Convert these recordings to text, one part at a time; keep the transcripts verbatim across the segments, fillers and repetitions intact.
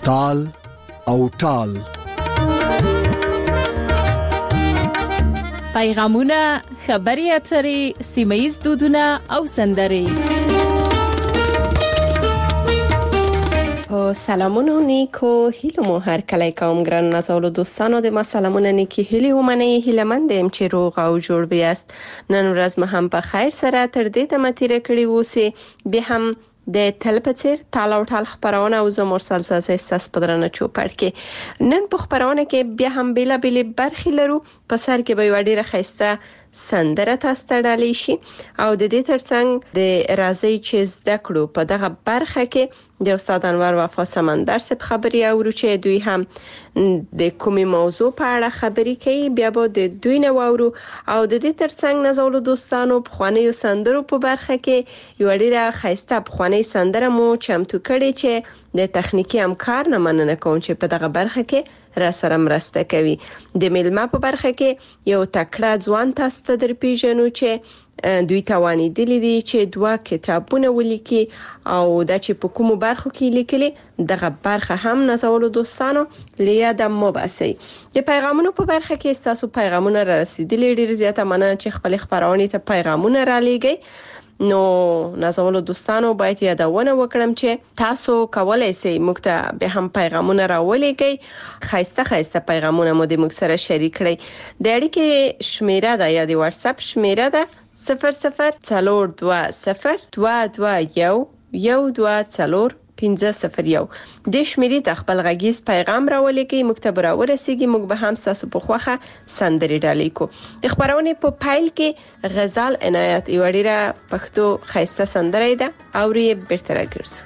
تال او ټال. پیغامونه، خبري اترې، سیمه‌ییز دودونه او سندرې. سلامونه نیکو هیلو مو هر کله کوم ګران نازولو دوستانو د ما سلامونه نیکی هیلی ومنه هیلمندم چې روغ او جوړ بیاست. نن ورځ مې هم په خیر سره تر دې ته متیره کړی وسی به هم د تلپچر تال او ټال خبرونه او زموږ سلسله اساس پدرنه چوپړ کې نن په خبرونه کې بیا هم بیلا بیل برخې لرو. په سر کې به وړي راخسته سندره تاسو ته ډالې شي او د دې ترڅنګ د راځي چې زده کړو په دغه برخه کې د استاد انور وفا سمندر سپ خبري اورو چې دوی هم د کومي موضوع په اړه خبري کوي. بیا به د دوی نه وورو او د دې ترڅنګ نازولو دوستانو په خواني سندرو په برخه کې یو ډیره خسته په خواني سندره مو چمتو کړي چې د تخنیکی همکار نه مننه کوم چې په دغه برخه کې را سره مرسته کوي. د میلمه په برخه کې یو تکړه ځوان تاسو ته در پیژنو چې دوی توانی دي دي چې دوا کتابونه ولیکي او د چې په کومو برخو کې لیکلي دغه برخه هم نازولو دوستانو لیاد مو باسي. د پیغامونو په برخه کې تاسو پیغامونه را رسیدلي ډیر زیاته مننه چې خپل خبرونه ته پیغامونه را لېږئ. نو نازولو دوستانو باید یادونه وکړم چې تاسو کولای شئ موږ ته به هم پیغامونه راولېږئ. خاصه خاصه پیغامونه مو د موږ سره شریک کړئ. د اړیکې شمیره ده یا د واتس اپ شمیره ده صفر صفر څلور دوه صفر دوه دوه یو یو دوه څلور پنځه صفر یو. د شمیرې د خپل غږیز پیغام راولېږئ موږ ته راورسیږي. موږ به هم تاسو په خوخه سندري ډالې کو. د خبرونه په پایل کې غزال عنایت یو ډیره پښتو خاصه سندره ده او ری بیرته راګرځو.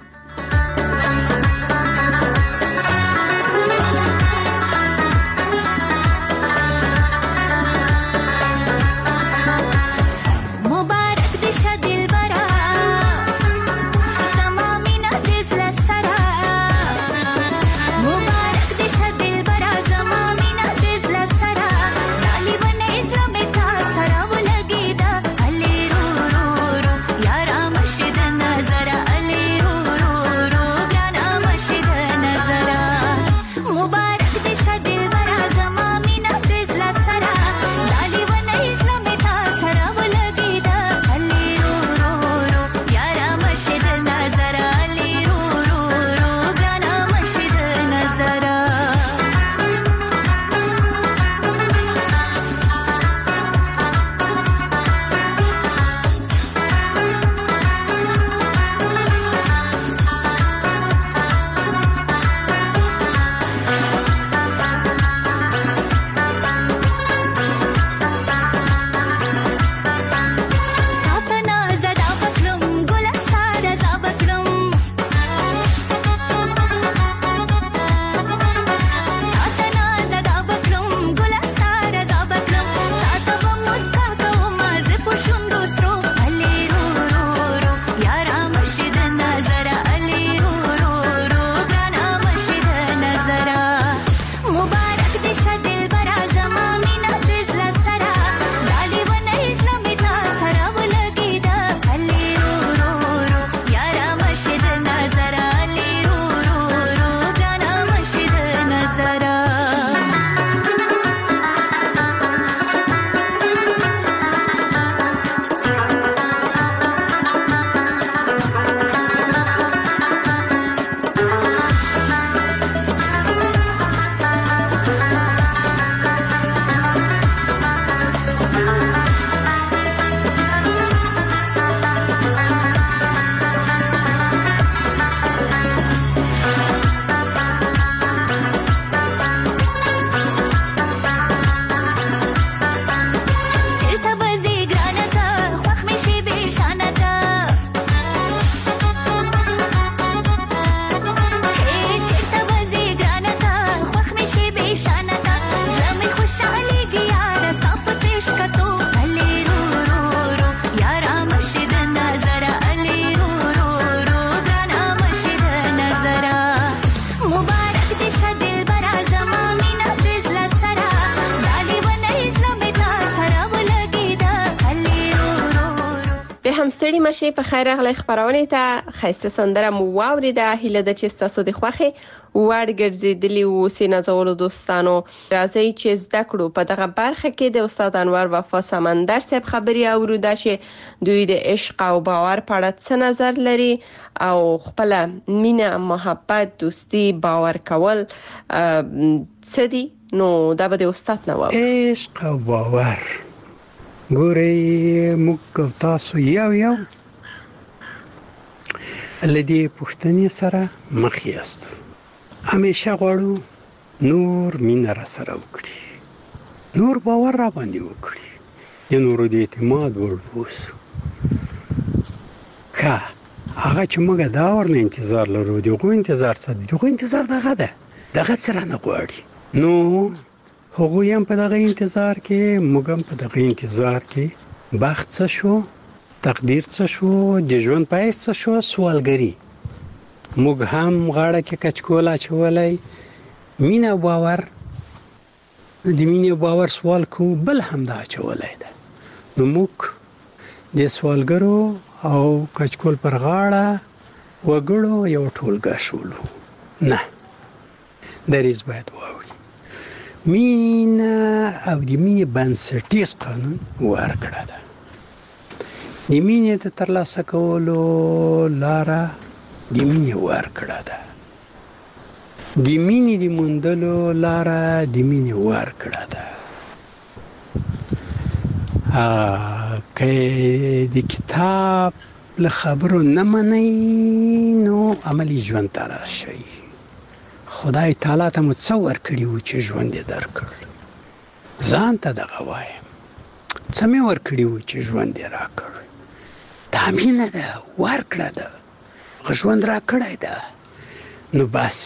Zara سلامه شي په خیر راغلی خبرونه ته. خسته سندره مو واوریده. هیله ده چې تاسو د خوخه وړ ګرځیدلی و سینازولو دوستانو. راځي چې زده کړو په دغه برخه کې د استاد انور وفا سمندر صاحب خبري اوریده چې دوی د عشق او باور په اړه څه نظر لري او خپل مینه، محبت، دوستی، باور کول څه دي. نو دا به د استاد نو عشق او باور ګوري موږ تاسو یو یو لدی پښتني سره مخ یاست. همیشه غواړو نور مینه را سره وکړي، نور باور را باندې وکړي، د نورو د اعتماد وړ اوسو. که هغه چې موږ دا ورنه انتظار لرو، دغه انتظار څه دی؟ دغه انتظار دغه ده، دغه څه نه غواړي. نو هغه هم په دغه انتظار کې، موږ هم په دغه انتظار کې. بخت څه شو، تقدیر څه شو، د ژوند پای څه شو، سوالګری. موږ هم غاړه کې کچکول اچولای، مینه او باور، د مینه او باور سوال کو بل هم دا اچولای ده. نو موږ د سوالګرو او کچکول پر غاړه وګړو یو ټولګه شولو. نه، دریز باید واوري. مینه او د مینې بنسټیز قانون ورکړه ده. د مینې د ترلاسه کولو لاره د مینې ورکړه ده. د مینې د موندلو لاره د مینې ورکړه ده. که د کتاب له خبرو نه منئ نو عملی ژوند ته راشئ. خدای تعالی ته مو څه ورکړي وو چې ژوند یې درکړ؟ ځان ته دغه وایم، څه مې ورکړي وو چې ژوند یې راکړ؟ دا مینه ده، ورکړه ده، ژوند راکړی ده. نو بس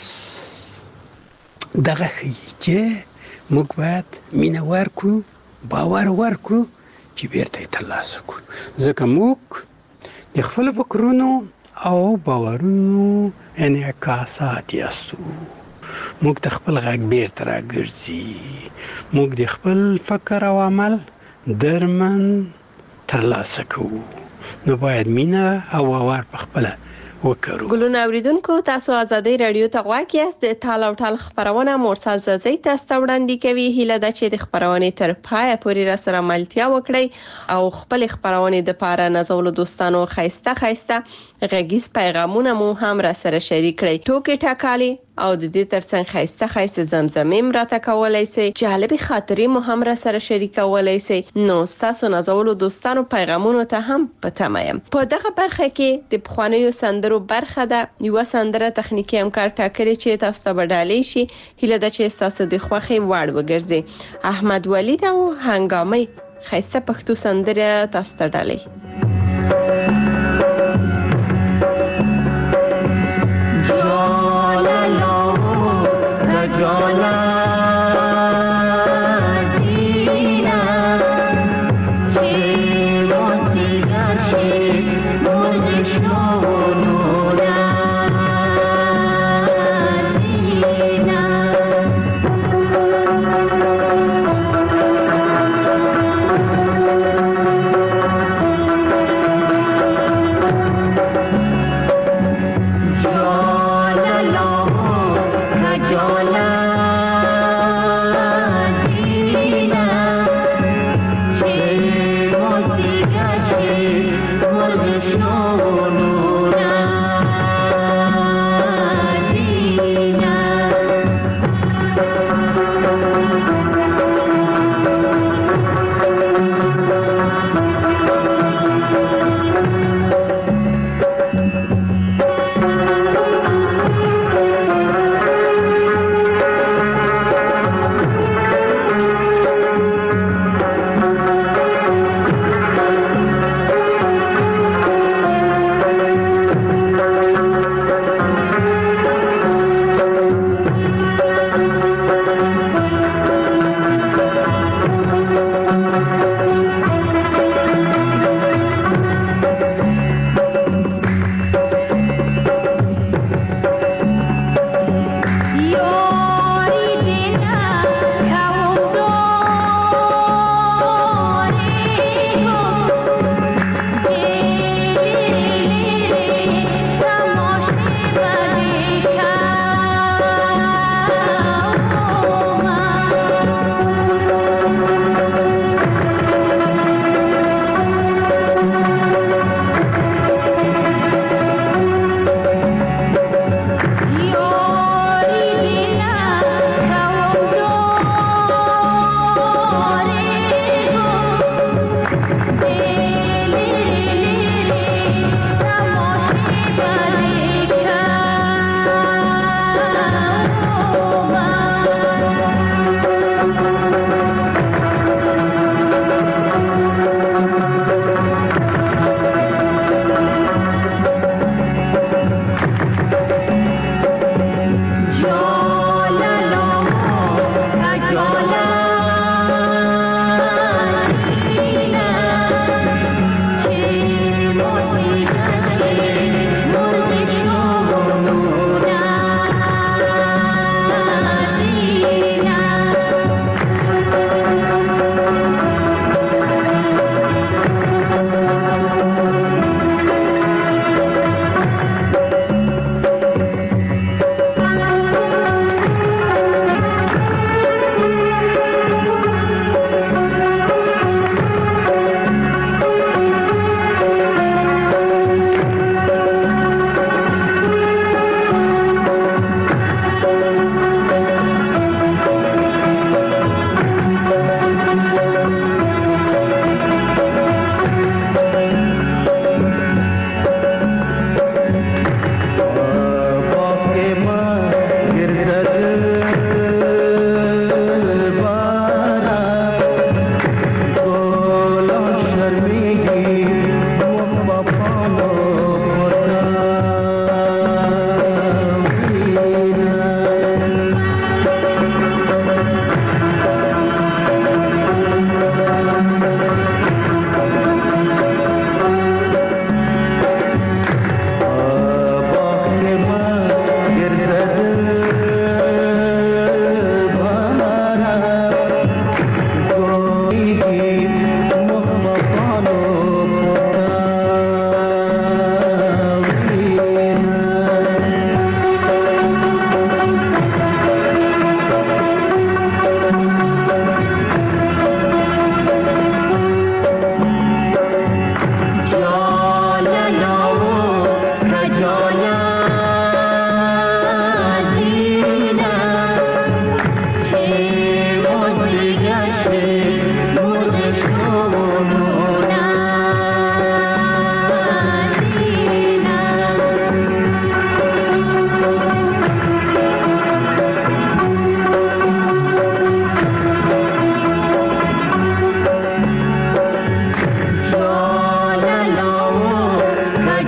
دغه ښیي چې موږ باید مینه ورکړو، باور ورکړو چې بیرته یې ترلاسه کړو. ځکه موږ د خپلو فکرونو او باورونو انعکاسات یاستو. موږ د خپل غږ بیرته راګرځي. موږ د خپل فکر او عمل درمن ترلاسه کوو. نو باید مینه او باور په خپله وکړو. ګلونه اوریدونکو، تاسو آزادۍ رادیو ته غواړئ یاست. د ټال او ټال خبرونه مرسل زازي تاسو ته وړاندې کوي. هیله ده چې د خبرونه تر پای پورې را سره ملتیا وکړئ او خپل خبرونه د پاره نازولو دوستانو خایسته خایسته غږیز پیغامونه مو هم را سره شریک کړئ. ټوکې ټاکالي او د دې ترڅنګ خایسته خایسته زمزمې راته کولای شي، جالبي خاطرې مو هم را سره شریکولای شي. نو تاسو نازولو دوستانو پیغامونو ته هم پته مایم. په دغه برخه کې د پخوانیو سندرو برخه ده. یو سندره تخنیکی همکار ټاکلي چې تاسو ته بدلې شي. هیله ده چې تاسو د خوخي وړ وګرځي. احمد ولید او هنګامي خایسته پښتو سندره تاسو ته ډالې.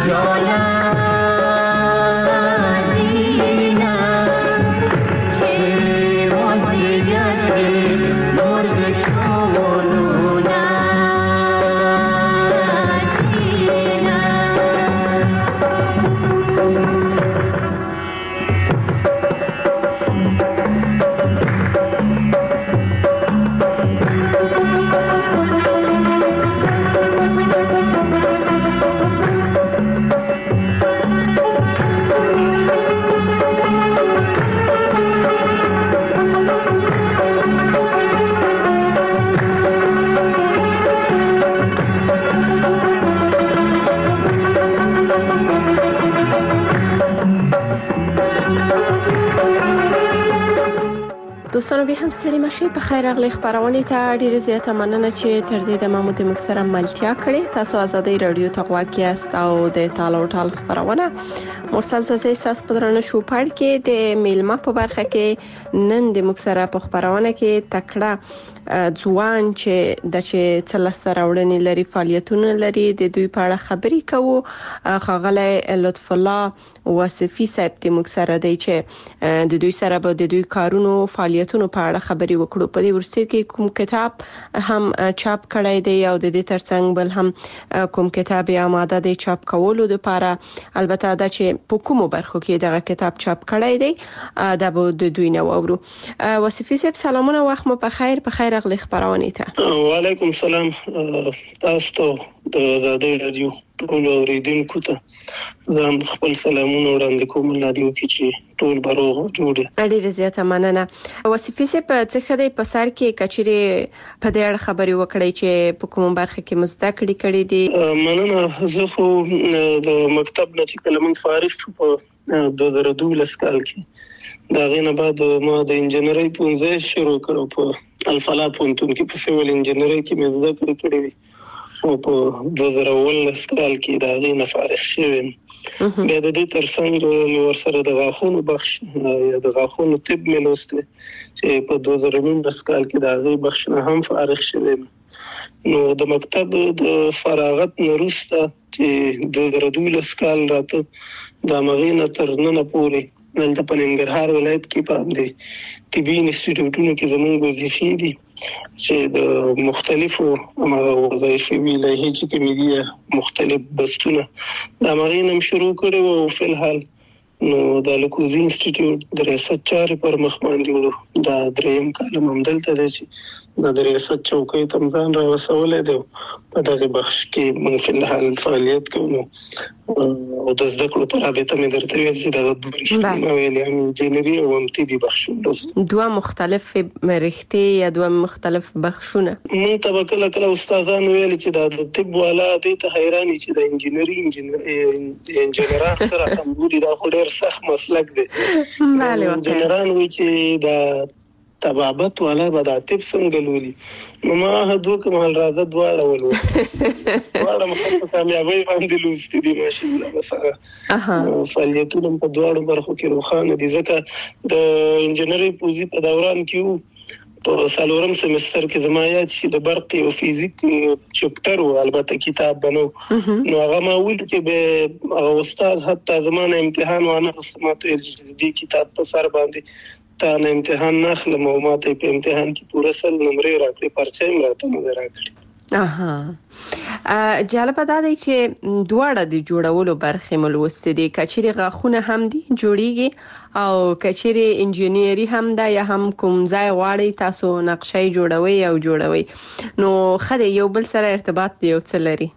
دوستانو به هم ستړي مشي په خیر اغلی خبرونه ته ډیره زیاته مننه چې تر دې د مامو د مکسره ملتیا کړې. تاسو آزادۍ رادیو ته غواړئ است او د تالو ټال خبرونه مرسل زې ساس پدرانه شو پړ کې د میلمه په برخه کې نن د مکسره په خبرونه کې تکړه ځوان چې د چې څلسته راوړنې لري فعالیتونه لري د دوی په اړه خبري کوو. خغله لطف الله وصفي صاحب د مکسره دی چې د دوی سره به د دوی کارونو فعالیتونو په اړه خبري وکړو. په دې ورسته کې کوم کتاب هم چاپ کړی دی او د دې ترڅنګ بل هم کوم کتاب آماده دی چاپ کولو لپاره. البته دا چې په کومو برخو کې دغه کتاب چاپ کړی دی دا به د دوی نه وورو. وصفي صاحب سلامونه وخت مو په خیر په خیر اغلی خبرونه ته. وعلیکم السلام. تاسو ته د آزادۍ رادیو ټول اوریدونکو ته زم خپل سلامونه وړاندې کوم. الله دې وکړي چې ټول بروغ جوړ. ډیره زیاته مننه. وصفي صاحب څه خدای په سر کې کچري په دې اړه خبري وکړي چې په کوم برخه کې مستقلی کړي دي؟ مننه. زه خو د مکتب نه چې کلمه فارغ شو په دوه زره دولس کال کې دا غینه بعد ما د انجنیري پونځه شروع کړو په الفلا پونتون کې په سیول انجنیري کې مې زده کړې کړې او په دوه زره ولس کال کې دا غینه فارغ شوم. بیا د دې ترڅنګ مې ورسره د غاښونو بخش یا د غاښونو طب مې لوسته چې په دوه زره نولس کال کې دا غي بخش نه هم فارغ شوم. نو د مکتب د فراغت نه وروسته چې دوه زره دولس کال راته د مغینه تر نن پورې دلته په ننګرهار ولایت کې پاندې طبي انسټیټیوټونو کې زموږ وظیفې دي چې د مختلفو وظایفي ویلایي چې کمیډیا مختلف بستونه د مغینم شروع کړو او په الحال نو د لوکوزي انسټیټیوټ د ریاست چارې پر مخ باندې وړو. دا دریم کالم هم دلته دی چې د ریاست چوکۍ تمځان را وسولې دی په دغه بخش کې موږ په الحال فعالیت کوو او د زده کړو پر رابطه مې درته ویل چې د برښنا ویلې انجینری او ام تی بي بخشونه دوه مختلف رښتې یا دوه مختلف بخشونه. موږ ته کله کله استادان ویل چې د طب والا د ته حیرانی چې د انجینری انجینران سره کمبودي دا خو ډېر سخت مسلک دی. بله انجینران وی چې دا طبابت والا به د طب څنګه لولي. نو ما هدو کوم حال راځه دواړه ولو دواړه مخه کامیابی باندې لوستي دي ماشاءالله. مثلا فعالیتونه په دواړو برخو کې روخانه دي ځکه د انجینری پوزي په دوران کې په سالورم سمستر کې زما یاد شي د برق او فزیک چپټر او البته کتاب بنو نو هغه ما ویل چې به استاد حتی زمانه امتحان وانه سمته دې کتاب په سر باندې تا نه امتحان نه خلم او ماته په امتحان کې پوره سل نمبر راکړي پرچې هم راته نه راکړي. اها جالب دا دی چې دواړه د جوړولو برخې ملوستې دي. کچېری غاخونه هم دي جوړیږي او کچېری انجینری هم دا یا هم کوم ځای غواړي تاسو نقشې جوړوي او جوړوي نو خدای یو بل سره ارتباط دی او څه لري.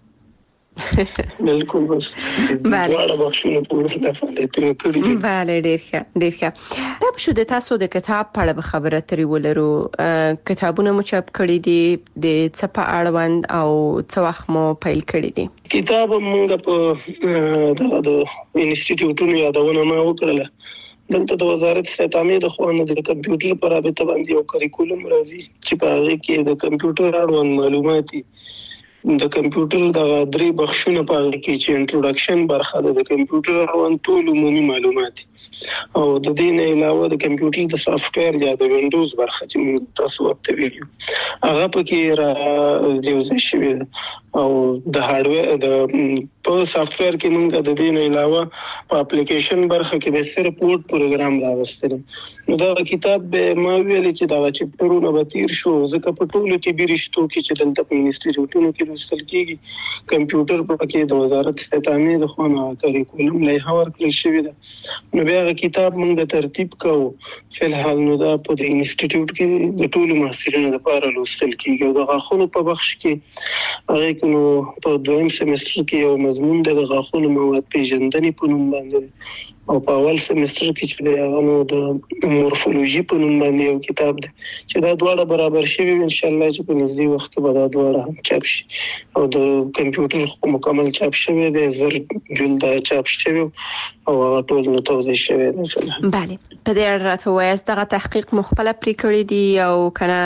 بالکل بس بله دواړه بخشونه پوره د فعالیتونو کړي دي. بله ډیر ښه ډیر ښه. رب شو د تاسو د کتاب په اړه خبره ترې ولرو. کتابونه مو چاپ کړي دي د څه په اړوند او څه وخت مو پیل کړي دي؟ کتاب موږ په دغه د انسټیټیوټونو یادونه ما وکړله. دلته د وزارت استعماري د خوانه د کمپیوټر پر رابطه باندې یو کریکولم راځي چې په هغه کې د کمپیوټر اړوند معلوماتي د کمپیوټر د درې بخښونه په هغه کې چې انټروډکشن برخه ده د کمپیوټر اړوند ټول عمومي معلومات او د دې نه علاوه د کمپیوټر د سافټویر یا د وینډوز برخه چې موږ تاسو ورته ویلو هغه پکې را دیوځي شوی او د هارډویر د په سافټویر کې موږ د دې نه علاوه په اپلیکیشن برخه کې به صرف پورټ پروګرام راوستل نو دا کتاب به ما ویل چې دا چپټرونه به تیر شو ځکه په ټولو کې بیرشتو کې چې دلته په انسټیټیوټونو کې لوستل کیږي کمپیوټر په کې د وزارت استعماري د خوانه کریکولم لایحه ورکړل شوې ده نو بیا کتاب موږ ترتیب کوو فلحال نو دا په د انسټیټیوټ کې د ټولو محصلینو لپاره لوستل کیږي او د غاښونو په بخش کې هغه نو په دویم سمستر کې یو مضمون د غاښونو مواد پیژندنې په نوم باندې او په اول سمستر کې چې د هغه نو د مورفولوژي په نوم باندې یو کتاب دی چې دا دواړه برابر شوي ان شاء الله چې په نږدې وخت کې به دا دواړه هم چاپ شي او د کمپیوټر خو مکمل چاپ شوی دی زر جلد چاپ شوی او هغه ټول نو توضیح شوی دی بله په دې اړه راته وایاست دغه تحقیق مخبل پرې کړی دی او کنه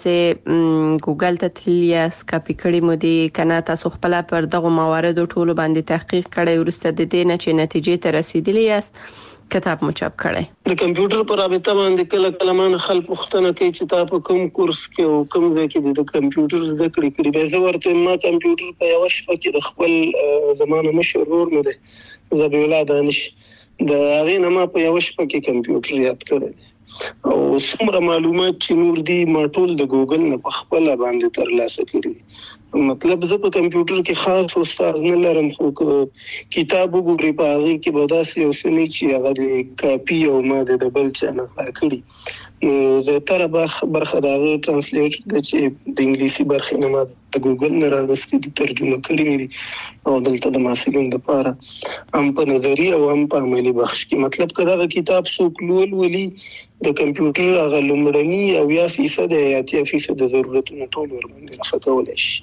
یوازې ګوګل ته تللی اس کاپی کړی مو دی کنه تاسو خپل پر دغه موارد ټول باندې تحقیق کړی ورسته د دې نه چې نتیجې ته رسیدلی یاست کتاب مو چاپ کړی د کمپیوټر پر رابطه باندې کله کله مان خلک پوښتنه کوي چې تاسو په کوم کورس کې او کوم ځای کې د کمپیوټر زده کړې کړې به زه ورته ما کمپیوټر په یو شپه کې د خپل زمانه مشهور مده زبی الله دانش د هغه نه ما په یو شپه کې کمپیوټر یاد کړی او څومره معلومات چې نور دي ما ټول د ګوګل نه په خپل باندې ترلاسه کړی مطلب زه په کمپیوټر کې خاص استاد نه لرم خو کتاب وګوري په هغه کې به داسې یو څه نه چې هغه د کاپي او ماده د بل چا نه کړی نو زه تر برخه دا ترانسلیټ د چې د انګلیسي برخه نه ما د ګوګل نه راغستې د ترجمه کړې دي او دلته د محصلینو لپاره هم په نظری او هم په عملی بخش کې مطلب کدا کتاب څوک لول ولي د کمپیوټر هغه لومړنی او یا فیصد یا اتیا فیصد ضرورتونه ټول ورباندې رافقول شي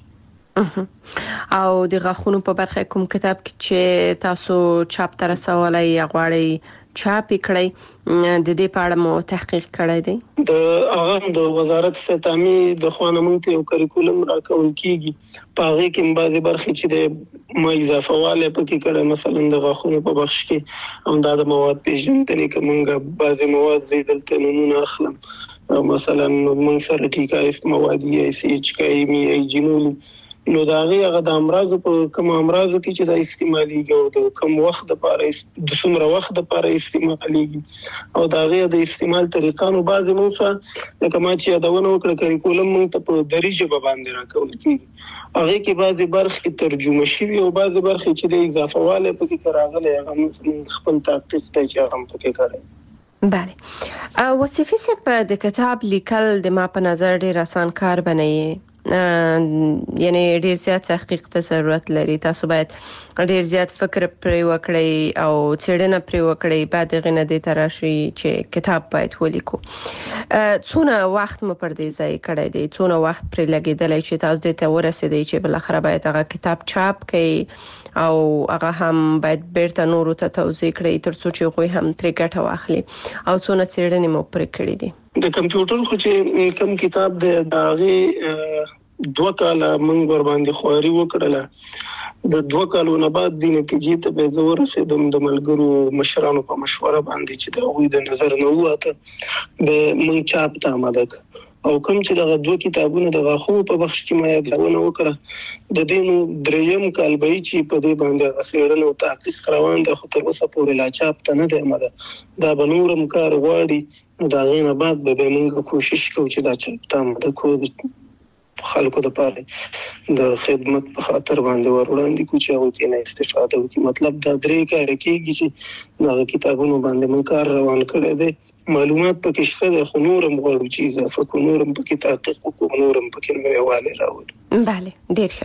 او د غاښونو په برخه کوم کتاب کې چې تاسو چاپ تر رسولای غواړي چاپ کړئ د دې په اړه مو تحقیق کړی دی د هغه د وزارت استعماري د خوانه مونږ ته یو کریکولم راکول کیږي په هغه کې بعضي برخې چې د ما اضافه واله پکې کړه مثلا د غاښونو په بخش کې هم د مواد پیژندنې کومه بعضي مواد زیدلته نمونه اخلم مثلا مونږ سره ټیکایف مواد یې سی ایچ کایمی ای جنول نو دا هغه د امراض په کوم امراض کې چې د استعمالي او د کوم وخت لپاره د څومره وخت لپاره استعمالي او دا هغه د استعمال طریقه نو بعضی موږ لکه ما چې یادونه وکړه کریکولم موږ ته په دریجه باندې راکول کیږي هغه کې بعضی برخې ترجمه شوی او بعضی برخې چې د اضافه واله پکې راغلي هغه خپل تحقیق ته چې هغه پکې کړی بله وصفي صاحب د کتاب لیکل د ما په نظر ډیر آسان کار بنئ یعنی ډیر زیات تحقیق ته ضرورت لري تاسو باید ډیر زیات فکر پرې وکړئ او څېړنه پرې وکړئ بعد غنه د تراشي چې کتاب باید ولیکو څونه وخت مو پر دې ځای کړی دی څونه وخت پرې لګیدلی چې تاسو دې ته ورسېدئ چې بل اخر باید هغه کتاب چاپ کړئ او هغه هم باید بیرته نورو ته توضیح کړئ ترڅو چې هغوی هم ترې ګټه واخلي او څونه څېړنې مو پرې کړې دي د کمپیوټر خو چې کوم کتاب د داغه دوه کاله موږ ور باندې خواري وکړله د دوه کالو نه بعد د نتیجې ته به زور رسیدم د ملګرو مشرانو په مشوره باندې چې دا وې د نظر نه وته د موږ چاپ ته آماده او کوم چې دغه دوه کتابونه د غاښونو په بخش کې ما یادونه وکړه د دینو دریم کال به چې په دې باندې غسیړنه او تحقیق روان ده خو تر اوسه پورې لا چاپ ته نه دی آماده دا بنورم کار غواړي نو دا غینه بعد به موږ کوشش کوو چې دا چاپ ته آماده کوو خلکو د پاره د خدمت په خاطر باندې وروړاندې کو چې او تینه استفاده وکړي مطلب دا درې کار کېږي چې دا کتابونو باندې من کار روان کړی دی معلومات پکې شته د خنورم غوړو چې اضافه کو نورم پکې تحقیق کو نورم پکې نوواله راوړي bale ډیر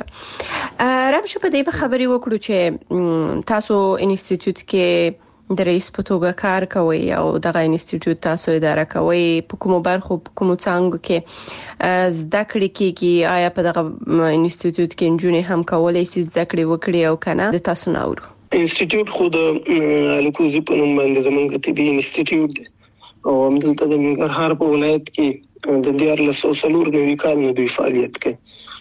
ښه رب شو په دې خبرې وکړو چې تاسو انسټیټیوټ کې د رئیس په توګه کار کوي او دغه انسټیټیوټ تاسو اداره کوي په کومو برخو په کومو څانګو کې زده کړې کیږي آیا په دغه انسټیټیوټ کې نجونې هم کولای شي زده کړې وکړي او کنه د تاسو ناورو انسټیټیوټ خو د الکوزي په نوم باندې زمونږ طبي انسټیټیوټ دی او همدلته د ننګرهار په ولایت کې د دیارلس سو څلور نوي کال نه دوی فعالیت کوي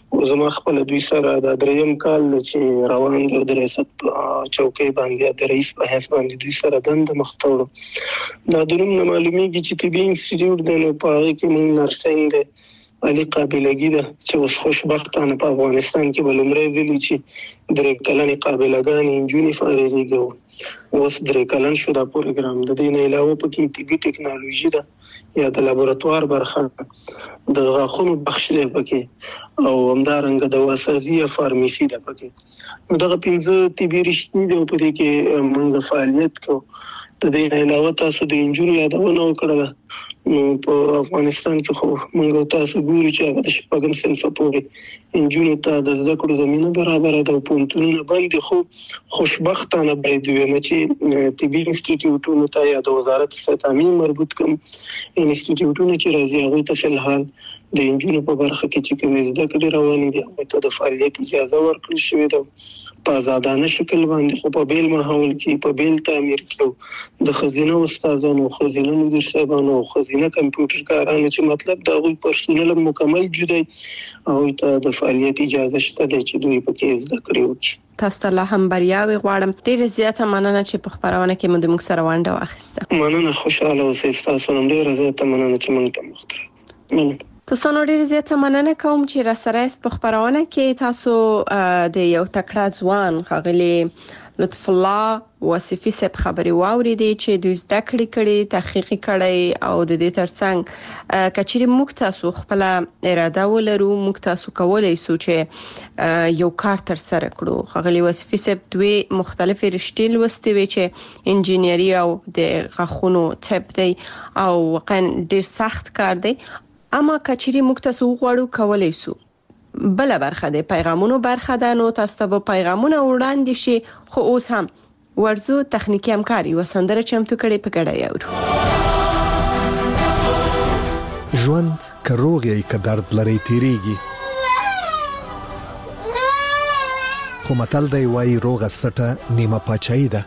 او زما خپل دوی سره د دریم کال چې روان دی د ریاست چوکۍ باندې د رئیس په حیث باندې دوی سره دند مختوړو دا د نوم نه معلومیږي چې طبي انسټیټیوټ د نو په هغه کې موږ نرسنګ دی علي قابلګي ده چې اوس خوشبختانه په افغانستان کې بلمړی ځلی چې درې کلنې قابلګانې انجونی فارغېږي اوس درې کلن شو دا پروګرام د دې نه علاوه پکې طبي ټیکنالوژي ده یا د لابراتوار برخه د غاښونو بخش دی پکې او همدارنګه د وسازي یا فارمیسي ده پکې نو دغه پنځه طبي رشتې دي په دې کې موږ فعالیت کوو د دې علاوه تاسو د انجونی یادونه وکړه نو په افغانستان کې خو موږ تاسو ګورو چې هغه د شپږم صنف پورې انجونی ته د زده کړو زمينه برابر ده او پونتونه باندې خو خوشبختانه باید وي چې طبي انسټیټیوټونو ته یا د وزارت ستامین مربوط کوم انسټیټیوټونو چې راځي هغه ته فلحال د انجونی په برخه کې چې کوم زده کړې روانې دي هغه ته د فعالیت اجازه ورکړل شوې ده په آزادانه شکل باندې خو په بیل ماحول کې په بیل تعمیر کې د خزینه استادانو خزینه مدیر صاحبانو خزینه کمپیوټر کارانو چې مطلب دا غوي پرسونل مکمل جوړي او ته د فعالیت اجازه شته چې دوی په کې زده کړی وکړي تاسو ته هم بریاوي غواړم ډیر زیاته مننه چې په خبرونه کې مو د موږ سره ونډه واخیسته مننه خوشاله اوسئ تاسو هم ډیر زیاته مننه چې موږ ته مختره مننه تاسو نو ډیر زیاته مننه کوم چې را سره است په خبرونه کې تاسو د یو تکړه ځوان غغلی لطف الله وصفي صاحب خبري واوریدي چې دوی زده کړې کړي تحقیق کړي او د دې ترڅنګ کچري موږ تاسو خپل اراده ولرو موږ تاسو کولای شو چې یو کار تر سره کړو غغلی وصفي صاحب دوی مختلفې رشتې لوستي وي چې انجینری او د غخونو طب دی او واقعا ډیر سخت کار دی اما کچري موږ تاسو غواړو کولای شو بل برخه د پیغامونو برخه ده نو تاسو به پیغامونه وړاندې شي خو اوس هم ورزو تخنیکی همکاري وسندره چمتو کړي په ګډه یو ژوند کروغي ک درد لري تیریږي خو متل دی وای روغه سټه نیمه پچای ده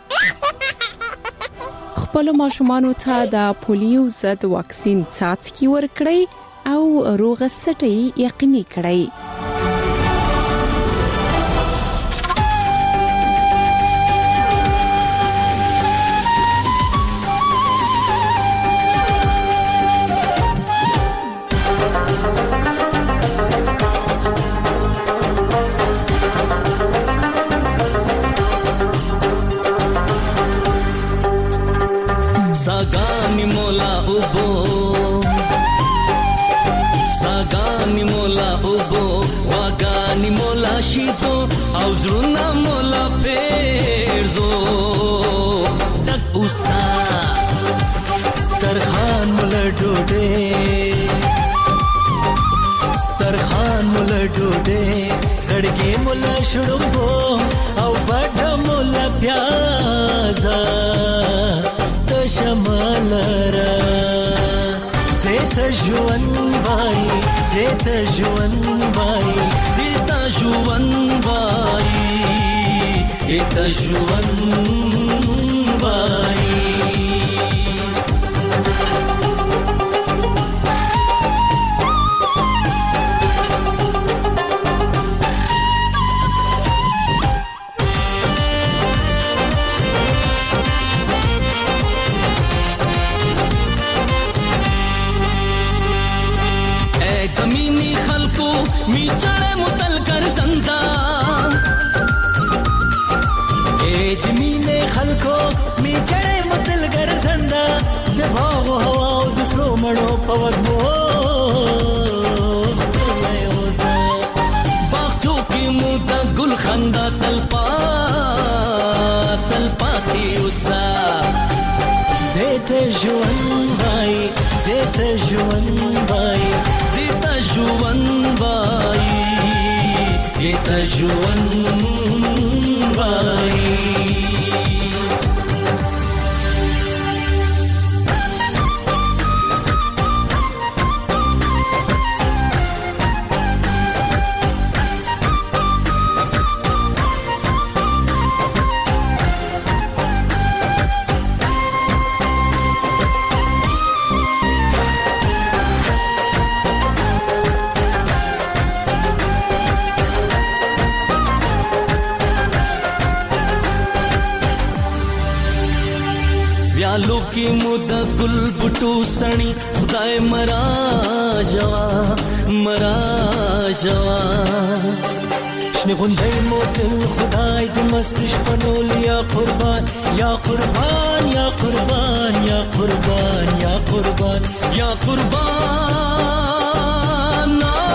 خپل ماشومان ته د پولیو ضد واکسین څاڅکي ورکړي او روغه سټي یقیني کړئ सागानी मोला उबो सागानी मोला उबो वागानी मोला शीतो आउजरुना मोला पेरजो तक उसा तरखान मोला डोडे तरखान मोला डोडे गड़गे मोला शुड़ुबो औ बड़ा मोला प्याजा شمالرا دیتا جوان بای دیتا جوان بای دیتا جوان بای دیتا جوان بای मी चढ़े मुतल कर संता ए जमीने खलको मी चढ़े मुतल कर संता दबाव हवा दूसरो मड़ो पवक मो बागचो की मुदा गुल खंदा तलपा तलपाती उसा देते जुवन भाई देते जुवन भाई देता जुवन भाई देता जुवन भाई ویالو کې مود ګل بټو سني خدای مرا جوا مرا جوا شنه غونډې مو تل خدای دې مستش فنول یا قربان یا قربان یا قربان یا قربان یا قربان یا قربان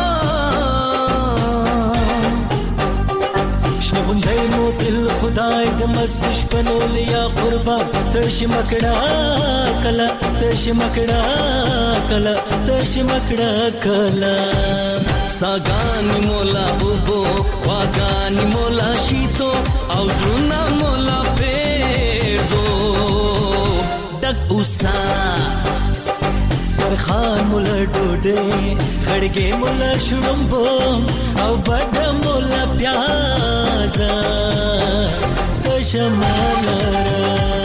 شنه غونډې مو تل خدای دې مستش فنول یا قربان تش مکڑا کلا تش مکڑا کلا تش مکڑا کلا ساګانی مولا اوبو واګانی مولا شیتو او زړونه مولا پیزو ډک اوسا ترخان مولا ډوډۍ خړګې مولا شړمبو او بډ مولا پیازا کشمالرا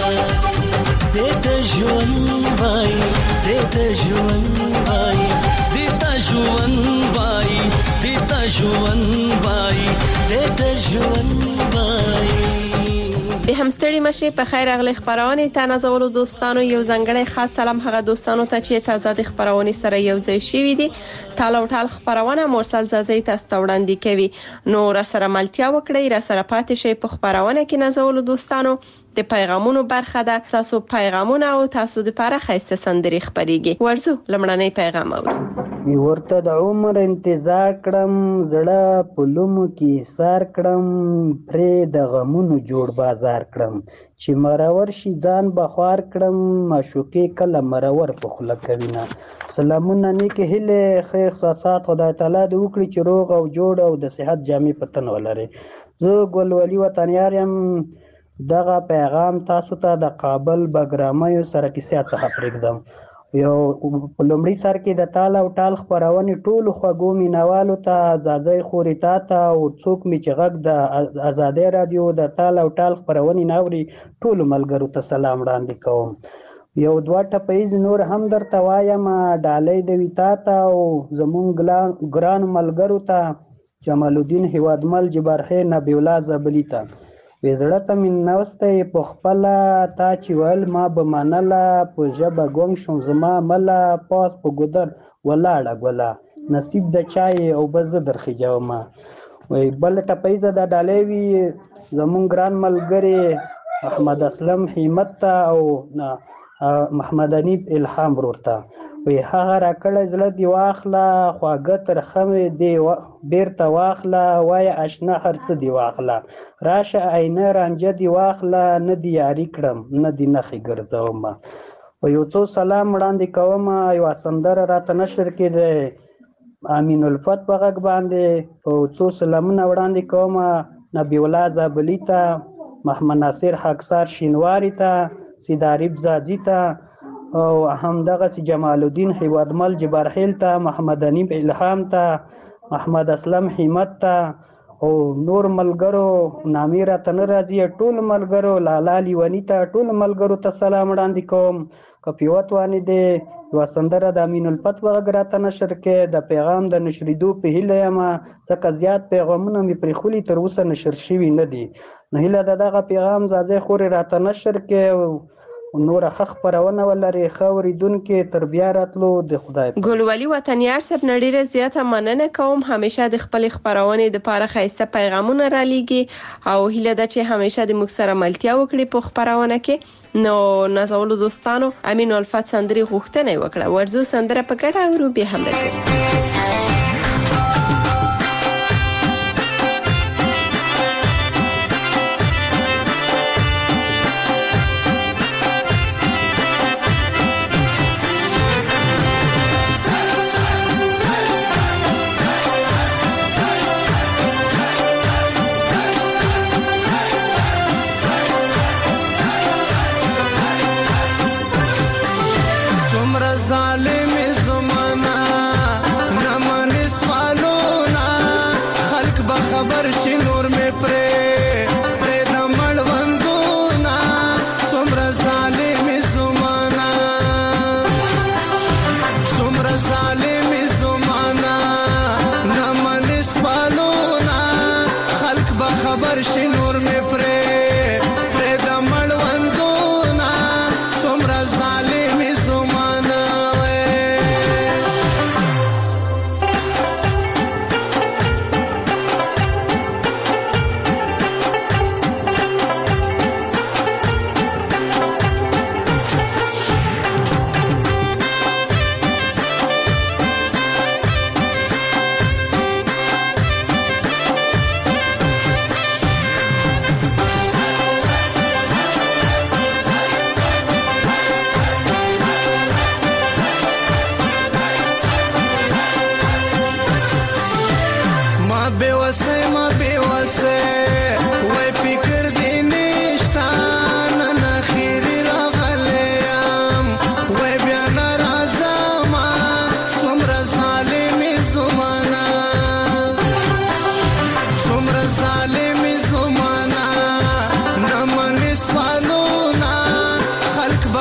دته ژوند وای دته ژوند وای دته ژوند وای دته ژوند وای دته ژوند وای به همستړي مشه په خیر اغلی خبرونه ته نازولو دوستانو یو ځنګړی خاص سلام هغه دوستانو ته چې تازه د خبرونه سره یو ځای شوي دي تاله او ټال خبرونه مرسل زازي تاسو ته وړاندې کوي نو را سره ملتیا وکړئ را سره پاتې شئ په خبرونه کې نازولو دوستانو د پیغامونو برخه ده تاسو پیغامونه او تاسو د لپاره خاصه سندري خبريږي ورزو لمړنۍ پیغام اورو ورته د عمر انتظار کړم زړه پلومو کې سار کړم پرې د غمونو جوړ بازار کړم چې مرور شي ځان بخوار کړم معشوقې کله مرور په خوله کوي نه سلامونه نیکه هله خیر احساسات خدای تعالی دې وکړي چې روغ او جوړ او د صحت جامې پتن ولري زه ګلولي وطنیار يم دغه پیغام تاسو ته د کابل بګرامي سره کیسه څخه پرېږدم یو لومړی سر کې د تال او ټال خبرونه ټول خوګو مینوالو ته ځاځي خوري تا ته او څوک می چې غږ د آزادۍ رادیو د تال او ټال خبرونه ناوري ټول ملګرو ته سلام وړاندې کوم یو دوه ټپیز نور هم درته وایم ډالۍ د ویتا ته او زمون ګران ملګرو ته جمال الدین هوادمل جبرخه نبی الله زبلی ته وزړه ته من نوسته په خپل تا چې ول ما به منله په ژبه ګوم شم زما مله پاس په ګدر ولاړه ګولا نصیب د چای او بز درخې جوما وای بل ټپیزه د ډالېوی زمون ګران ملګری احمد اسلم همت او محمد انیب الهام ورته وی هغه راکړه زړه دی واخله خواږه تر خمه دی بیرته واخله وای آشنا هر څه دی واخله راشه عینه رانجه دی واخله نه دی یاري کړم نه دی نخې ګرځوم و یو څو سلام وړاندې کوم یو سندره راته نشر کړي امین الفت په غږ باندې او څو سلامونه وړاندې کوم نبی الله زابلی ته محمد ناصر حقسار شینواری ته سیداریب زاجی ته او هم دغه سي جمال الدین هوادمل جبرخیل ته محمد انیب الهام ته محمد اسلم همت ته او نور ملګرو نامیره تن راځي ټول ملګرو لالا لیونی ته ټول ملګرو ته سلام وړاندې کوم کپیوت وانی دی وسندره د امین الفت وغیرہ نشر کې د پیغام د نشریدو په هیله ما څخه زیات پیغامونه می پرخولي تر اوسه نشر شوی نه دي نه هیله دغه پیغام زازه خوري راته نشر کې نور خخ پرونه ولري خوریدون کې تربیه راتلو د خدای ګلولي وطنیار سب نړیره زیاته مننه کوم همیشه د خپل خبرونه د پاره خاصه پیغامونه را لېږي او هیله ده چې همیشه د مخ سره ملتیا وکړي په خبرونه کې نو نازولو دوستانو امین الفت سندري غوښتنه وکړه ورزو سندره په ګډه ورو به هم راځي ظالم زمانہ نمن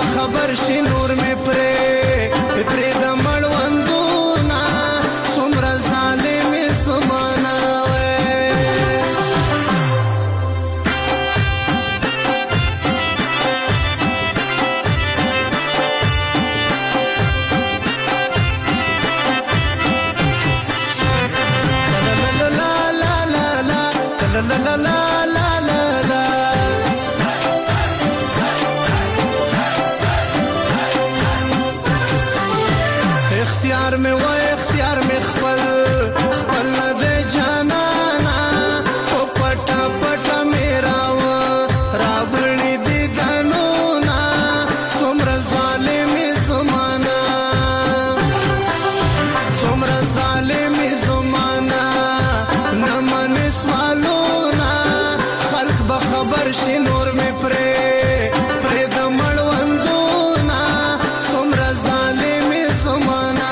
خبر شي نور مې پرې پرې د مړوندونه څومره ظالمې زمانه la la la la la la اختیار میں و اختیار میں خپل خپل دے جانانا او پټا پټا میرا و راوړی دی دنونا څومره ظالم زمانہ څومره ظالم زمانہ نمن سوالو خبر شي نور مې پرې پرې د مړوندونه څومره ظالمې زمانه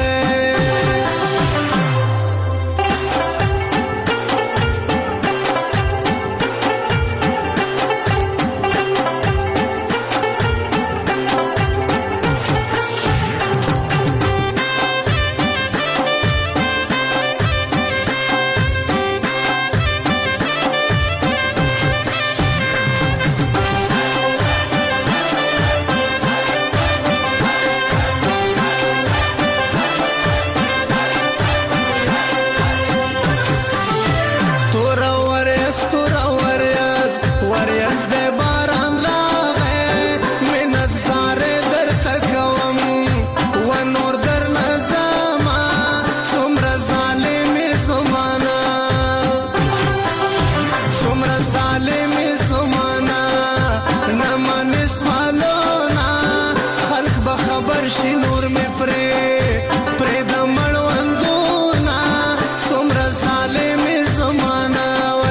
شي نور مې پرې پرې د مړوندونه څومره ظالمې زمانه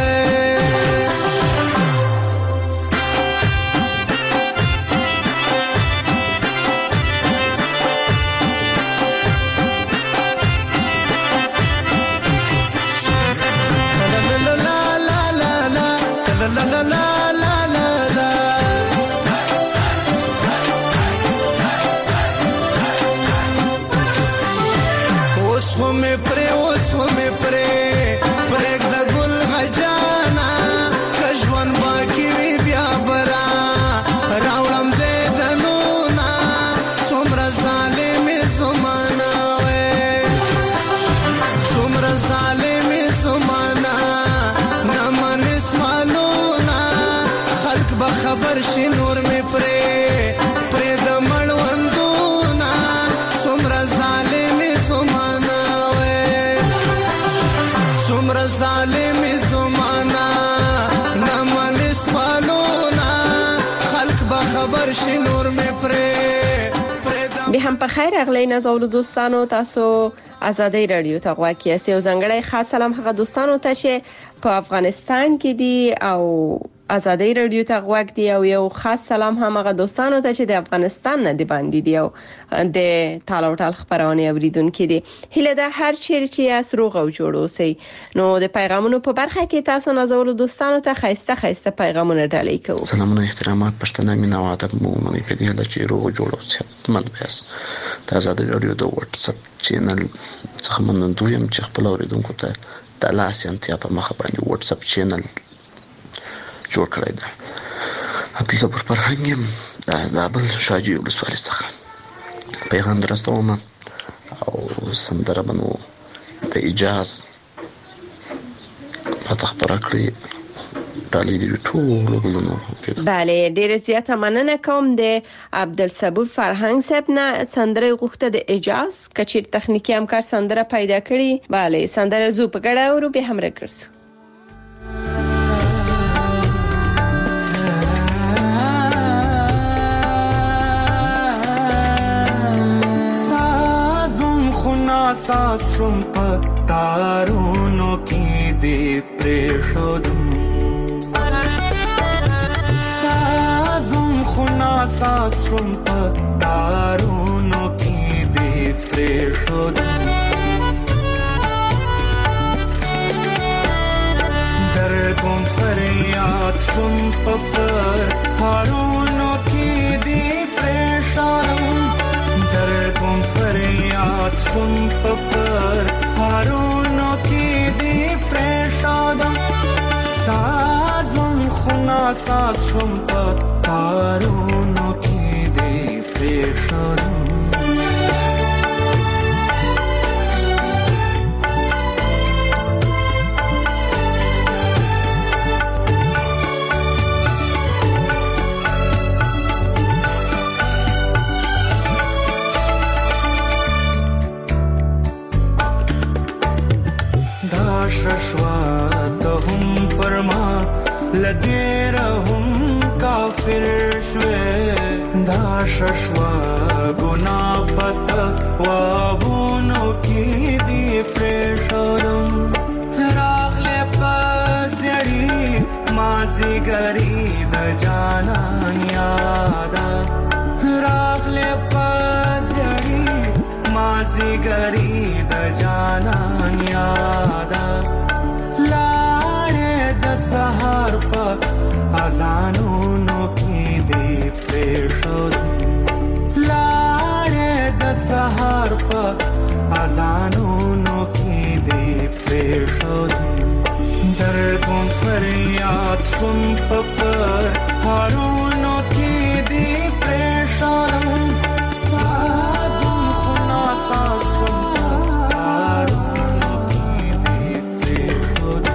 la la la la la la la la اوس مې پرې اوس مې پرې پرېږ د ګل غجانا که ژوند باقي وي بیا برا راوړم دې دنونه څومره ظالمې زمانه څومره ظالمې زمانه نه منې سوالونه خلک به خبر شي نور مې پرې پرې د مړوندونه څومره ظالمې زمانه څومره ظالمې زمانه نه منې سوالونه خلک به خبر شي نور مې پرې به هم په خیر اغلی نازولو دوستانو تاسو آزادۍ رادیو ته غواړئ چې یو ځانګړی خاص سلام هغه دوستانو ته چې په افغانستان کې دي او آزادۍ رادیو ته غواړئ دی او یو خاص سلام هم هغه دوستانو ته چې د افغانستان نه دی باندې دی او د تالو ټال خبرونه اوریدونکو دي هله د هر چیرې چې اس روغ او جوړ اوسئ نو د پیغامونو په برخه کې تاسو نازولو دوستانو ته خاصه خاصه پیغامونه ډالۍ کوو سلامونه احترامات پښتنه مینا او ادب مو منې په دې چې روغ جوړ اوسئ تمن بیاس د آزادۍ رادیو د واتس اپ چینل څخه منندوی يم چې خپل اوریدونکو ته د لاسنتیا په مخه باندې واتس اپ چینل جوړ کړی دی. عبدالله پر فرهنګ یم د زابل شاجي ولسوالۍ څخه پیغام درستوم او سندره بنو د اجاز پته خبره کړی ډالۍ دی ټول ګلونو. بله ډیر زیاته مننه کوم د عبدالصبور فرهنګ صاحب نه سندره غوښته د اجاز کچیر تخنیکی همکار سندره پیدا کړی. بله سندره زو په ګډه ورو به هم راکړسو. ساس شم په تارونو کې دې پرېښودم سازم خنا ساس شم په تارونو کې دې پرېښودم درګم فریاد شم په پرهارونو کې دې پر هارونو کې دی پرېښودم سازم خنا ساز شم په هارونو کې دی پرېښودم ششوا ته هم پرما لدیر هم کافر شوه دا ششوا ګنا پس وابونو کې دی پرېښودم راغله پزړی مازیګری د جانان یادا راغله پزړی مازیګری د جانان یادا سهار په اذانونو کې دی پرېښودم لاړې د سهار په اذانونو کې دی پرېښودم درګم فریاد شوم په پر هارونو کې دی پرېښودم سازم خنا ساز شوم په هارونو کې دی پرېښودم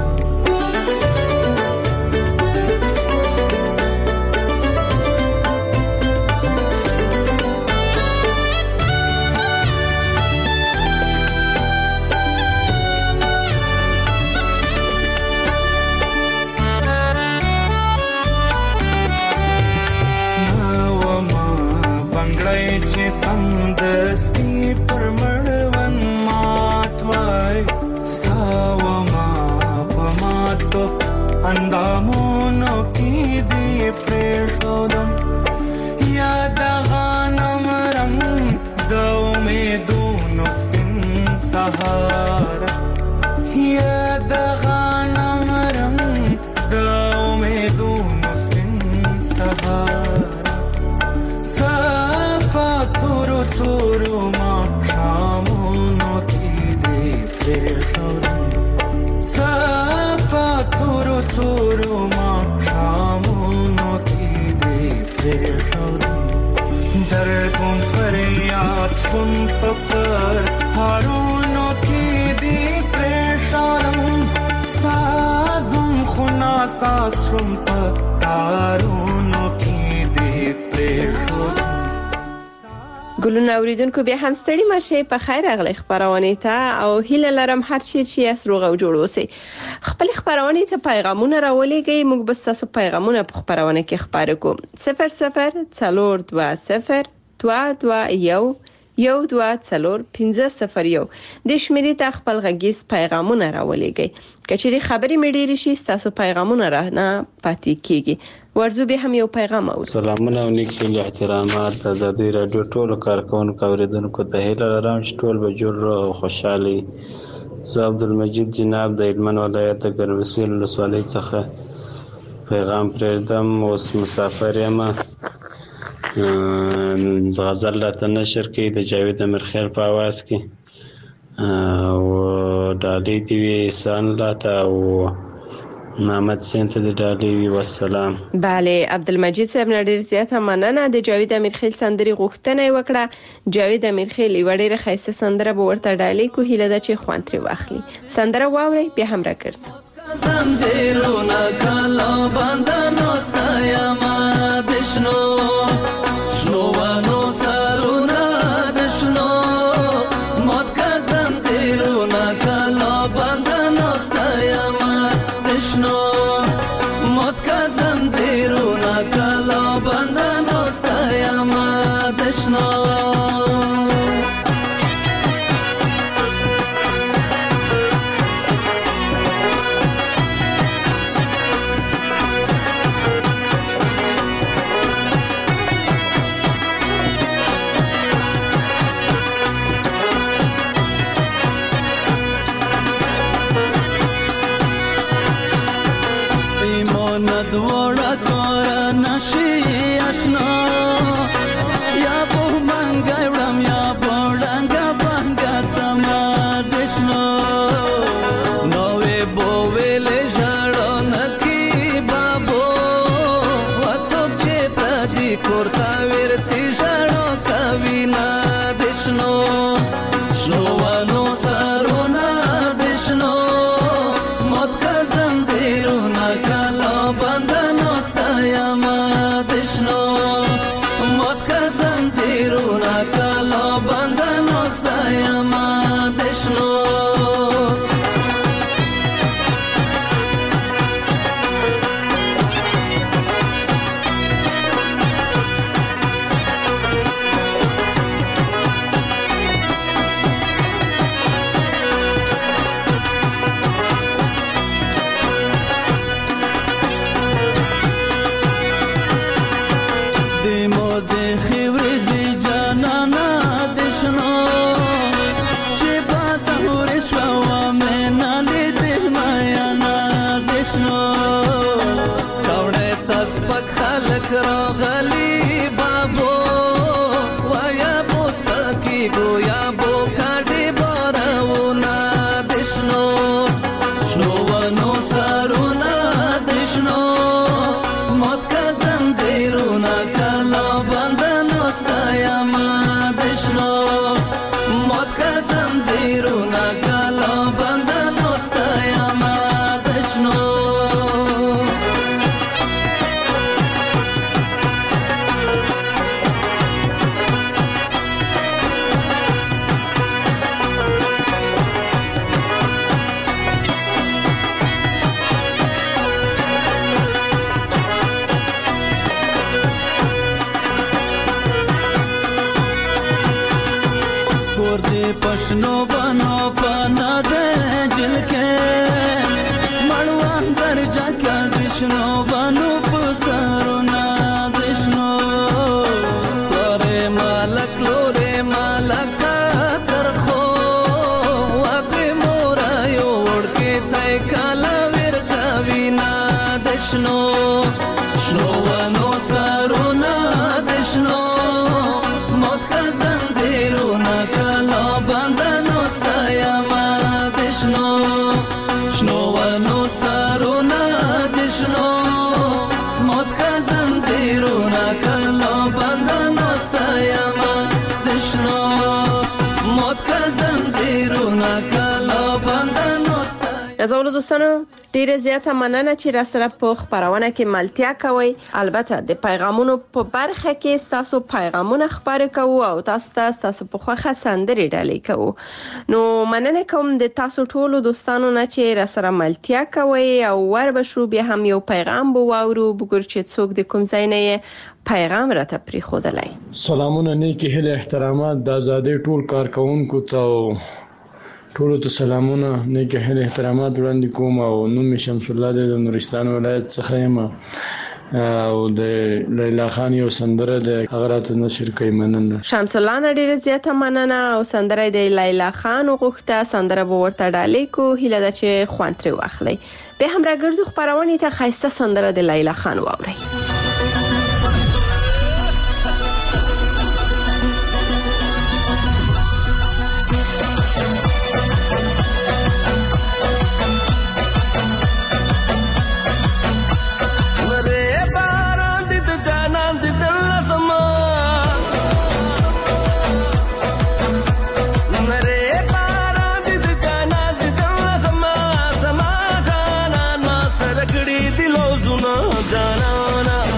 سم دستی پر مړون مات وای ساو ما پماتو اندامونو کې دی پرېښودم یاد غانم رنگ د امیدونو سپین سهار یاد غانم رنگ د امیدونو سپین سهار تورو ما شامونو کې دی پرېښودم څپه تورو تورو ما شامونو کې دی پرېښودم درګم فریاد شوم په پر هارونو کې دی پرېښودم سازم خنا ساز شوم په تارونو کې دی پرېښودم ګلونه اوریدونکو بیا هم ستړي مشه په خیر اغلی خبرونه ته او هیله لرم هر چی چې اس روغ او جوړ اوسئ خپل خبرونه ته پیغامونه راولېږئ موږ به تاسو پیغامونه په خبرونه کې خبرې کوو صفر صفر څلور دوه صفر دوه دوه یو یو دوه څلور پنځه صفر یو د شمیرې ته خپل غږیز پیغامونه راولېږئ کچېرې خبرې مې ډېرې شي تاسو پیغامونه را نه پاتې کیږي ورزو به هم یو پیغام او سلامونه او نیک احترامات د آزادي رادیو ټولو کارکونکو اوریدونکو ته هیله لرم چې ټول به جوړ او خوشحالي زه عبدالمجید جناب د هلمند ولایت د ګرمسیر ولسوالۍ څخه پیغام پرېږدم اوس مسافر یم غزل راته نشر کړي د جاوید امیرخیل په اواز کې او ډالۍ دې وي احسان لاته او محمد سین ته د ډالۍ وي والسلام. بله عبدالمجید صاحب نه ډېر زیاته مننه د جاوید امیرخیل سندرې غوښتنه یې وکړه. جاوید امیرخیل یو ډېره ښایسته سندره به ورته ډالۍ کو هیله ده چې خوند ترې واخلي. سندره واورئ بیا هم راګرځم. زنجیرونه کلا بندانو ستایما دشنو شنو ونو سرونه دشنو مات که زنجیرونه کلا بندانو ستایما دشنو مات که زنجیرونه کلا بندانو ستایما دشنو دوڑا کورا نشی اشنا یا بوما کورتا ورڅ شړو کوینا دشنو شنو ونو سرونه دشنو موت کزم دیرونا کلا بندنو ستایما دشنو موت کزم دیرونا کلا بندنو ستایما دشنو راغلی بابو ویا بوس پکی گویا بو کاډي بارونه دشنو شنو ونو سرونه دشنو موت کا زنجیرونه کلا بندنو ستایما دشنو موت کا زنجیرونه کلا بندنو ستایما دشنو پښنو بنو پنا د جل کې مړوان درجا کې دشنو بنو پسرونه دشنو لورې مالک لورې مالک ترخو واګې مورا یو ورکې تای کالا ور کوینا دشنو شنو ونو سرونه دشنو موت کا زنجیرونه کلا بندنو ستایما دشنو شنو ونو سرونه دشنو موت کا زنجیرونه کلا بندنو ستایما دشنو موت کا زنجیرونه کلا بندنو نازولو دوستانو ډیره زیاته مننه چې را سره په خبرونه کې ملتیا کوي. البته د پیغامونو په برخه کې تاسو پیغامونه خبرې کوو او تاسو ته تاسو په خوخه سندري ډالې کوو. نو مننه کوم د تاسو ټولو دوستانو نه چې را سره ملتیا کوي او ور بشو بیا هم یو پیغام بو واورو بګور چې څوک د کوم ځای نه پیغام راته پری خودلای. سلامونه نیکی هله احترامات د آزادۍ ټول کارکونکو ته ټول ته سلامونه نیک هله احترامات وړاندې کوم او نوم شمس الله د نورستان ولایت څخه یم او د لیلا خان یو سندره د هغه نشر کوي. مننه شمس الله نه ډیره زیاته مننه او سندره د لیلا خان غوښته سندره به ورته ډالې کو هله د چې خوانتري واخلي. به هم راګرځو خبرونه ته خاصه سندره د لیلا خان واوري. Jana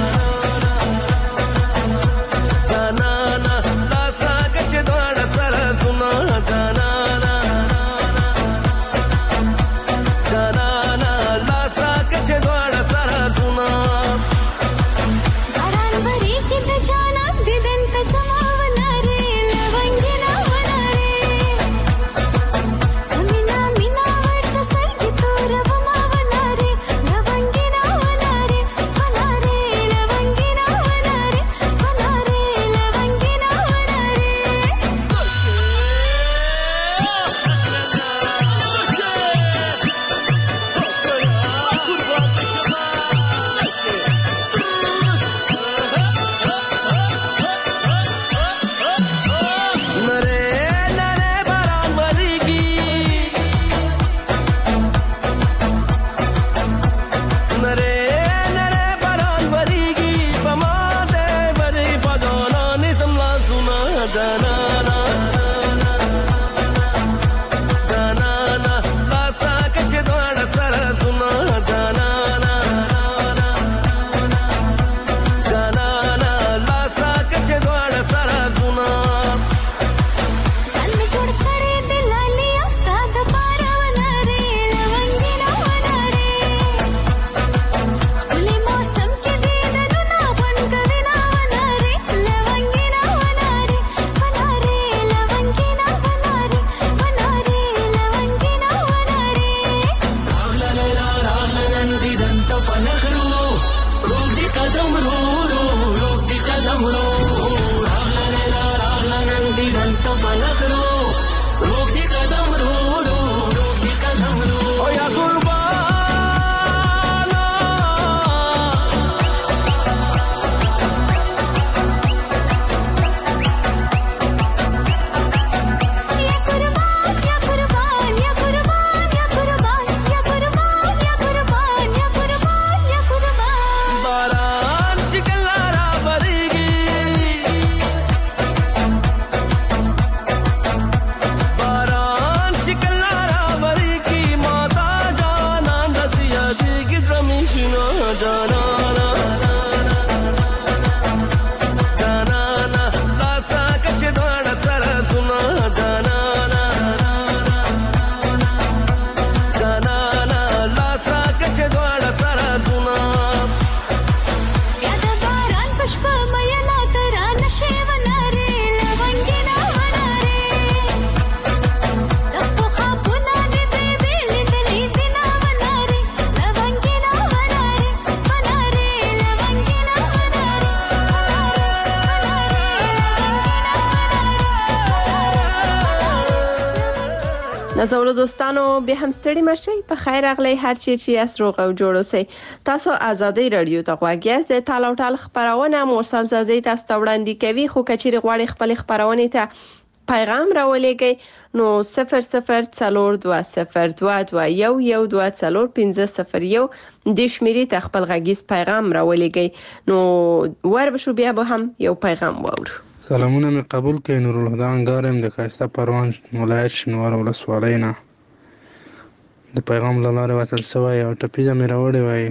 نازولو دوستانو به هم ستړي مشي په خیر اغلی هر چی چې اس روغ او جوړ اوسئ. تاسو ازادي رادیو ته غواړئ د تاله او ټال خبرونه مرسل زازي تاسو ته وړاندې کوي. خو کچېری غواړي خپل خبرونه ته پیغام راولېږئ نو صفر صفر څلور دوه صفر دوه دوه یو یو دوه څلور پنځه صفر یو د شمیرې ته خپل غږیز پیغام راولېږئ نو وربشو بیا به هم یو پیغام واورو. سلامونه مې قبول کړئ. نور الهدى انګارم د ښایسته پروان ولایت شینوارو ولسوالۍ نه د پیغام له لارې وصل شوی او ټپیزه مې راوړې وای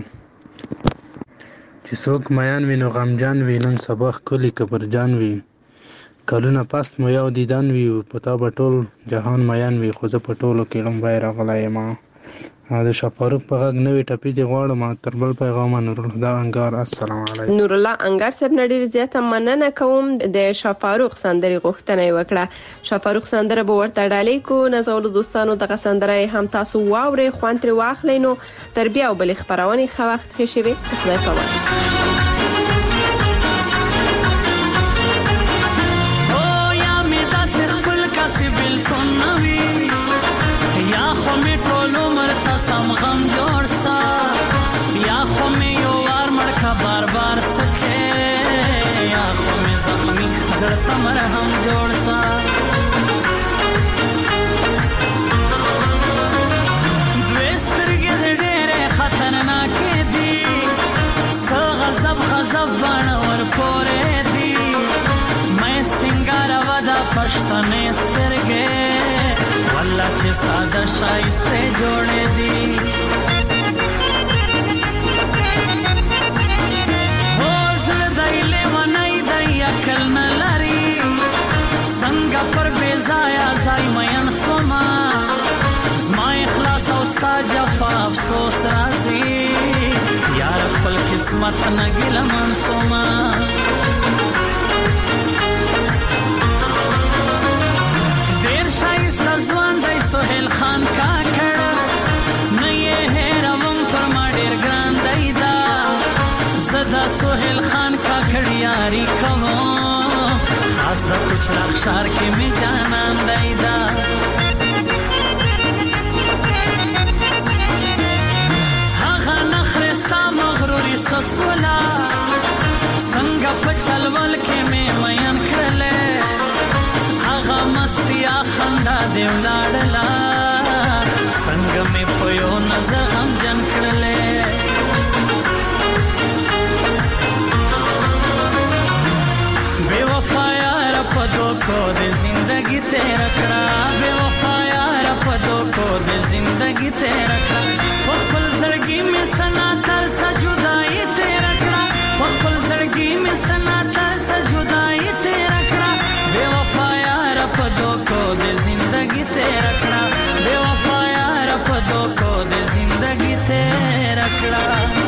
چې څوک میان وي نو غمجن وي، نن سبا ښکلي کبرجن وي، کلونه پس مو یو دیدن وي، په تا به ټول جهان میان وي، خو زه په ټولو کې لومبی راغلی یم. د شاه فاروق په غږ نوې ټپیزې غواړم. تر بل پیغامه نور الهدى انګار. السلام علیکم. نور الله انګار صاحب نه ډېر زیاته مننه کوم. د شاه فاروق سندرې غوښتنه وکړه. شاه فاروق سندره به ورته ډالۍ کو. نازولو دوستانو دغه سندره هم تاسو واورئ، خوند ترې واخلئ. نو تر بیا او بلې خبرونې ښه وخت ښه شوې. خدای پامان. سم غم جوړ سا یا خو مې یو وار مړکا بار بار سکے یا خو مې زخمی زړه ته مرهم جوړ سا دوی سترګې ډېرې خطرناکې دي څه غضب غضب باڼه ورپورې دي مې سنګاره ودا پښتنې سترګې والله چې ساده شایسته جوړې دي او زړه دی لیونی دی عقل نه لري څنګه پر بې ځایه ځای مین سوما زما اخلاص او ستا جفا افسوس راځي یار خپل قسمت نه ګیلمن سوما شایسته ځوان دی سهیل خان کاکړ نه یې هېروم پر ما ډېر ګران دی دا زه د سهیل خان کاکړ یاري کوم خاص د کوچراغ ښار کې مې جانان دی دا هغه نخرې ستا مغروري سسوله څنګه په چلول کې مې مین کړلې مستیا خندا دی ولاړلا څنګه مې په یو نظر هم جن کړلې بے وفا یار په دوکو د زندگی تیرا کړه بے وفا یار په دوکو د زندگی تیرا کړه په خپل زړګي مې سنا تر سجدای تیرا کړه په خپل زړګي مې سنا تر سجدای تیرا کړه بے وفا په دوکو د زندگی تیرا کړه بے وفا یار په دوکو د زندگی تیرا کړه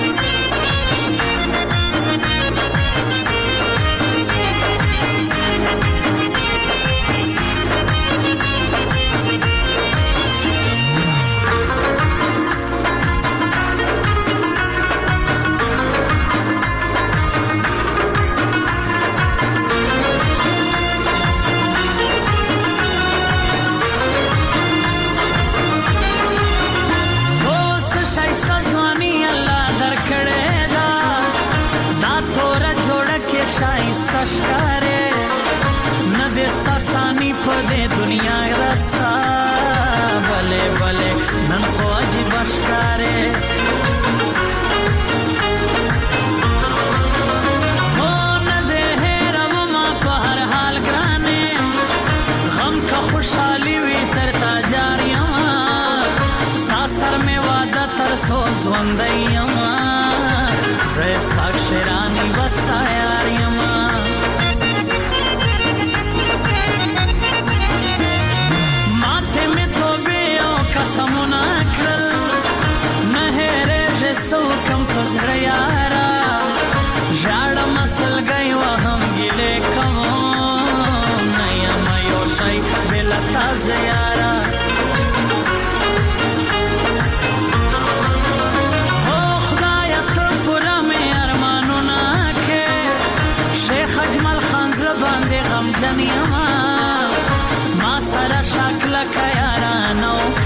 شکاره نه دستا سانی په دې دنیا راستا بلې بلې نن خو عجیب شکاره او نه دې هېروم ما په هر حال ګرانې غم کا خوشحالي وي تر تا جار یم تا سر مې واده تر څو ژوندی یم زه اسحاق شیراني بستا یار یم سو کم فزر یارا جاڑا مسل گئی وهم گلے کمو نیا میو شای بلا تاز یارا او خدایا تو پورا میں ارمانو ناکے شیخ اجمل خان زر باندے غم جنیما ما سارا شاکلا کا یارا نو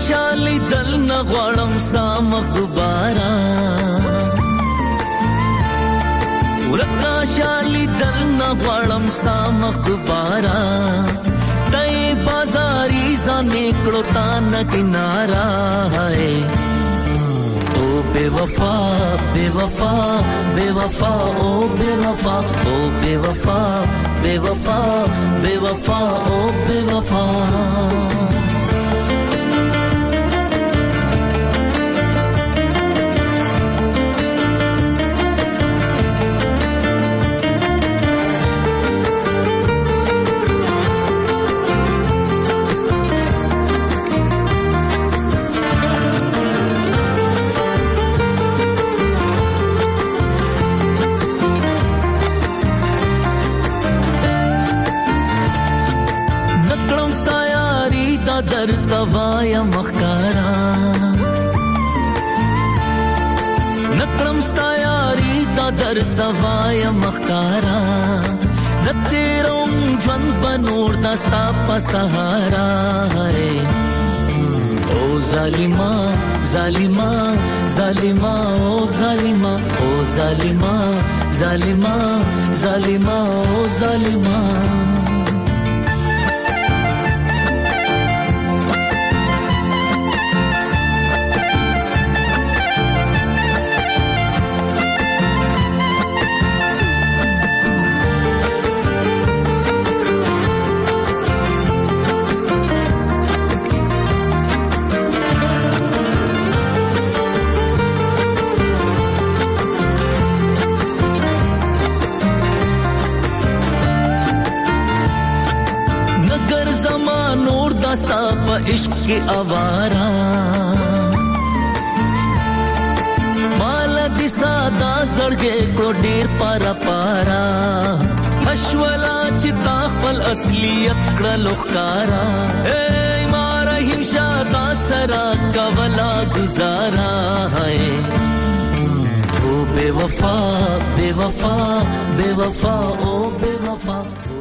شالي دل نغوړم سامخ دوبارا ورکا شالي دل نغوړم سامخ دوبارا دای بازاري ځان نکړو تا ن کنارا ہے او بے وفا بے وفا بے وفا او بے وفا او بے وفا بے وفا بے وفا او بے وفا در توایا مخکارا نکړم ستا یاري دا در توایا مخکارا نتیروم ژوند بنور دستا په سهارا او ظالما ظالما ظالما او ظالما او ظالما ظالما ظالما او ظالما دستا په عشق کې اوارا مال دي ساده زړګې کو ډیر پارا پارا مشولا چې تا خپل اصلیت کړه لوخکارا اے مارهم شاده سرا کولا گزارا ہے او بے وفا بے وفا بے وفا او بے وفا